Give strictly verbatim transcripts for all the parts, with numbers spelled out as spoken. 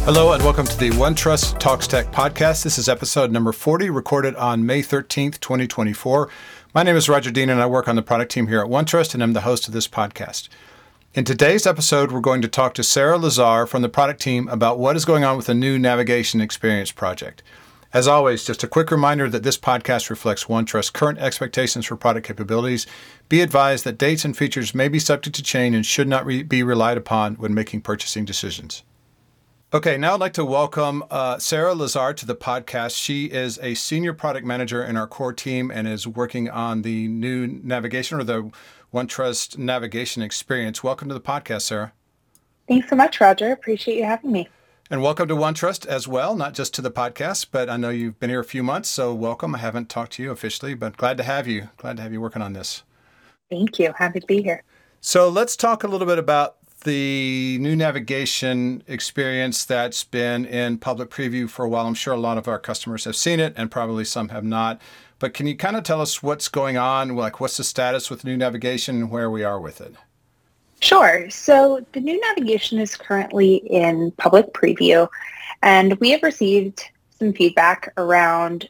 Hello and welcome to the OneTrust Talks Tech podcast. This is episode number forty, recorded on May thirteenth, twenty twenty-four. My name is Roger Dean and I work on the product team here at OneTrust, and I'm the host of this podcast. In today's episode, we're going to talk to Sarah Lazar from the product team about what is going on with the new navigation experience project. As always, just a quick reminder that this podcast reflects OneTrust's current expectations for product capabilities. Be advised that dates and features may be subject to change and should not re- be relied upon when making purchasing decisions. Okay, now I'd like to welcome uh, Sarah Lazar to the podcast. She is a senior product manager in our core team and is working on the new navigation or the OneTrust navigation experience. Welcome to the podcast, Sarah. Thanks so much, Roger. Appreciate you having me. And welcome to OneTrust as well, not just to the podcast, but I know you've been here a few months, so welcome. I haven't talked to you officially, but glad to have you. Glad to have you working on this. Thank you. Happy to be here. So let's talk a little bit about the new navigation experience that's been in public preview for a while. I'm sure a lot of our customers have seen it and probably some have not. But can you kind of tell us what's going on? Like, what's the status with new navigation and where we are with it? Sure. So the new navigation is currently in public preview, and we have received some feedback around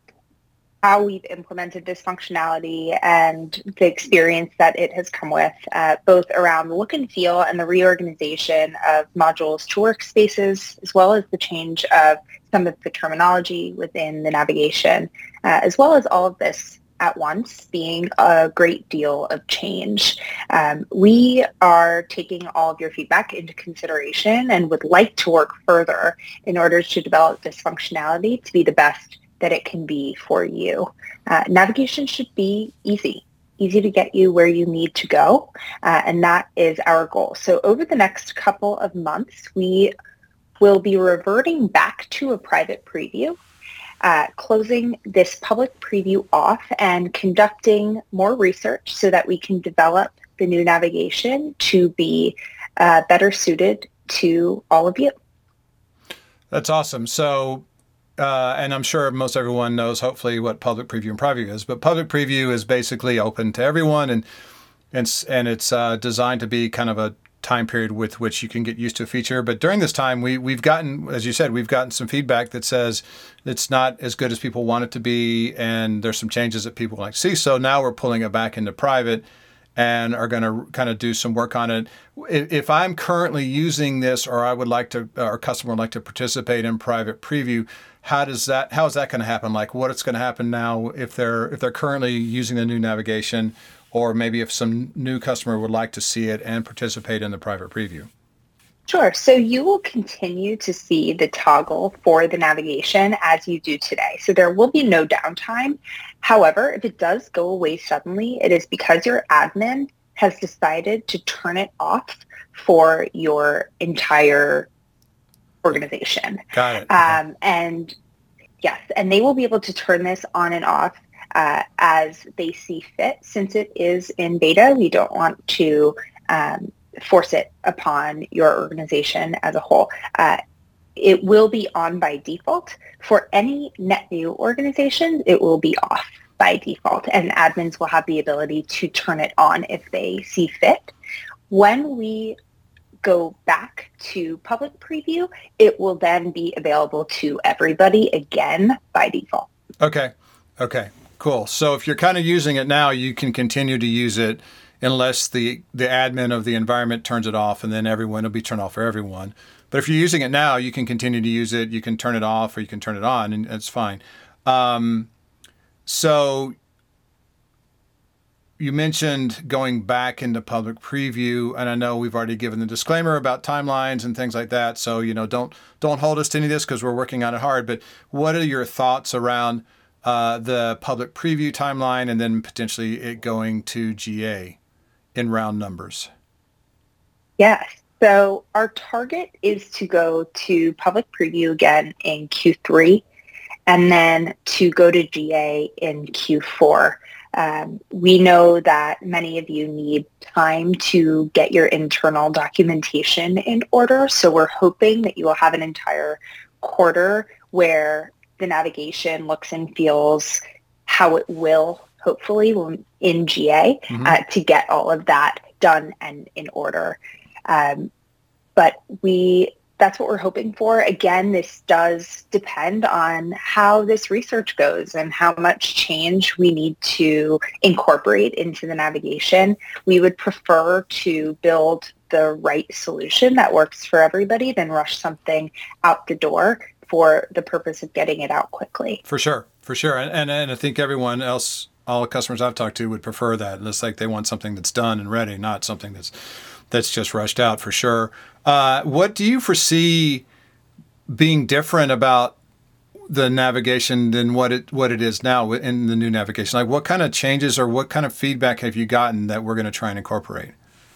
how we've implemented this functionality and the experience that it has come with, uh, both around the look and feel and the reorganization of modules to workspaces, as well as the change of some of the terminology within the navigation, uh, as well as all of this at once being a great deal of change. Um, we are taking all of your feedback into consideration and would like to work further in order to develop this functionality to be the best that it can be for you. Uh, navigation should be easy, easy to get you where you need to go, uh, and that is our goal. So over the next couple of months, we will be reverting back to a private preview, uh, closing this public preview off and conducting more research so that we can develop the new navigation to be uh, better suited to all of you. That's awesome. So Uh, and I'm sure most everyone knows, hopefully, what public preview and private is. But public preview is basically open to everyone, and and, and it's uh, designed to be kind of a time period with which you can get used to a feature. But during this time, we, we've gotten, as you said, we've gotten some feedback that says it's not as good as people want it to be, and there's some changes that people like to see. So now we're pulling it back into private and are going to kind of do some work on it. If I'm currently using this, or I would like to, or a customer would like to participate in private preview, how does that, how is that going to happen? Like, what is going to happen now if they're if they're currently using the new navigation, or maybe if some new customer would like to see it and participate in the private preview? Sure. So you will continue to see the toggle for the navigation as you do today. So there will be no downtime. However, if it does go away suddenly, it is because your admin has decided to turn it off for your entire organization. Got it. Um, and yes, and they will be able to turn this on and off uh, as they see fit. Since it is in beta, we don't want to um, force it upon your organization as a whole. Uh, it will be on by default. For any net new organization, it will be off by default, and admins will have the ability to turn it on if they see fit. When we go back to public preview, it will then be available to everybody again by default. Okay. Okay. Cool. So if you're kind of using it now, you can continue to use it unless the, the admin of the environment turns it off, and then everyone will be turned off for everyone. But if you're using it now, you can continue to use it. You can turn it off or you can turn it on, and it's fine. Um, so you mentioned going back into public preview, and I know we've already given the disclaimer about timelines and things like that. So, you know, don't don't hold us to any of this because we're working on it hard. But what are your thoughts around uh, the public preview timeline and then potentially it going to G A in round numbers? Yes. So our target is to go to public preview again in Q three and then to go to G A in Q four. Um, we know that many of you need time to get your internal documentation in order, so we're hoping that you will have an entire quarter where the navigation looks and feels how it will, hopefully, in G A, mm-hmm. uh, to get all of that done and in order. Um, but we that's what we're hoping for. Again, this does depend on how this research goes and how much change we need to incorporate into the navigation. We would prefer to build the right solution that works for everybody than rush something out the door for the purpose of getting it out quickly. For sure, for sure. And, and, and I think everyone else, all the customers I've talked to would prefer that. It's like they want something that's done and ready, not something that's that's just rushed out, for sure. Uh, what do you foresee being different about the navigation than what it what it is now in the new navigation? Like, what kind of changes or what kind of feedback have you gotten that we're going to try and incorporate?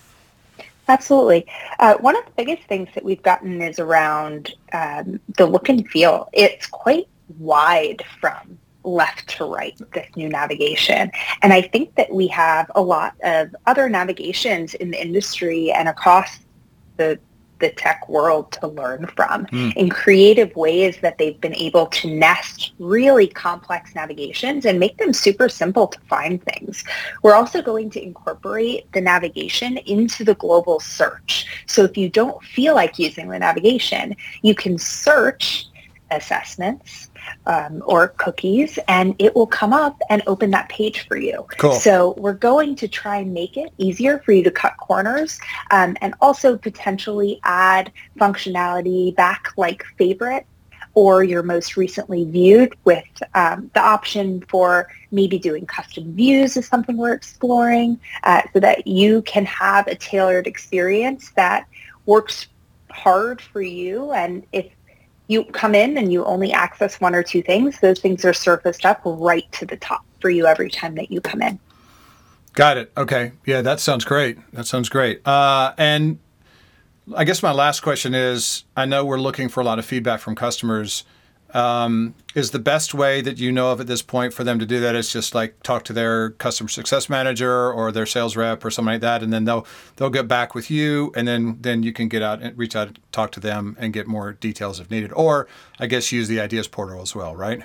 Absolutely. Uh, one of the biggest things that we've gotten is around um, the look and feel. It's quite wide from left to right, this new navigation. And I think that we have a lot of other navigations in the industry and across the the tech world to learn from mm. in creative ways that they've been able to nest really complex navigations and make them super simple to find things. We're also going to incorporate the navigation into the global search. So if you don't feel like using the navigation, you can search assessments um, or cookies, and it will come up and open that page for you. Cool. So we're going to try and make it easier for you to cut corners um, and also potentially add functionality back like favorite or your most recently viewed, with um, the option for maybe doing custom views is something we're exploring uh, so that you can have a tailored experience that works hard for you. And if you come in and you only access one or two things, those things are surfaced up right to the top for you every time that you come in. Got it. Okay. Yeah, that sounds great. That sounds great. Uh, and I guess my last question is, I know we're looking for a lot of feedback from customers. Um, is the best way that you know of at this point for them to do that is just like talk to their customer success manager or their sales rep or something like that, and then they'll they'll get back with you, and then then you can get out and reach out and talk to them and get more details if needed. Or I guess use the ideas portal as well, right?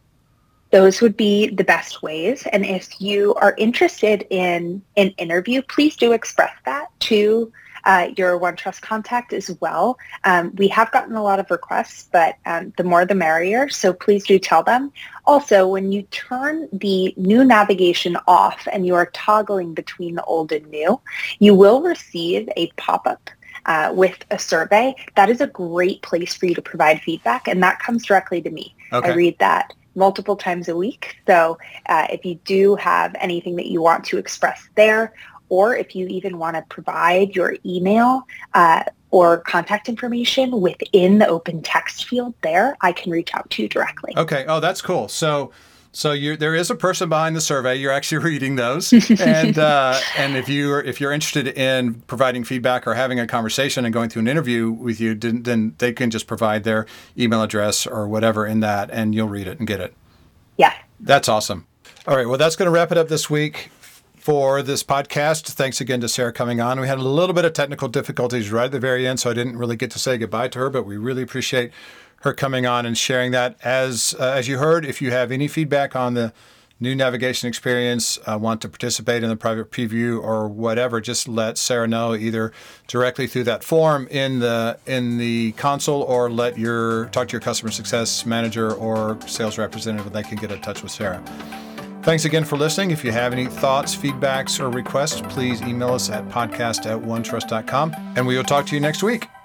Those would be the best ways. And if you are interested in an interview, please do express that to Uh, your OneTrust contact as well. Um, we have gotten a lot of requests, but um, the more the merrier, so please do tell them. Also, when you turn the new navigation off and you are toggling between the old and new, you will receive a pop-up uh, with a survey. That is a great place for you to provide feedback, and that comes directly to me. Okay. I read that multiple times a week, so uh, if you do have anything that you want to express there, or if you even want to provide your email uh, or contact information within the open text field there, I can reach out to you directly. Okay. Oh, that's cool. So so you there is a person behind the survey. You're actually reading those. and uh, and if you're if you're interested in providing feedback or having a conversation and going through an interview with you, then, then they can just provide their email address or whatever in that, and you'll read it and get it. Yeah. That's awesome. All right. Well, that's going to wrap it up this week for this podcast. Thanks again to Sarah coming on. We had a little bit of technical difficulties right at the very end, so I didn't really get to say goodbye to her, but we really appreciate her coming on and sharing that. As uh, as you heard, if you have any feedback on the new navigation experience, uh, want to participate in the private preview or whatever, just let Sarah know either directly through that form in the in the console, or let your talk to your customer success manager or sales representative, and they can get in touch with Sarah. Thanks again for listening. If you have any thoughts, feedbacks, or requests, please email us at podcast at onetrust dot com, and we will talk to you next week.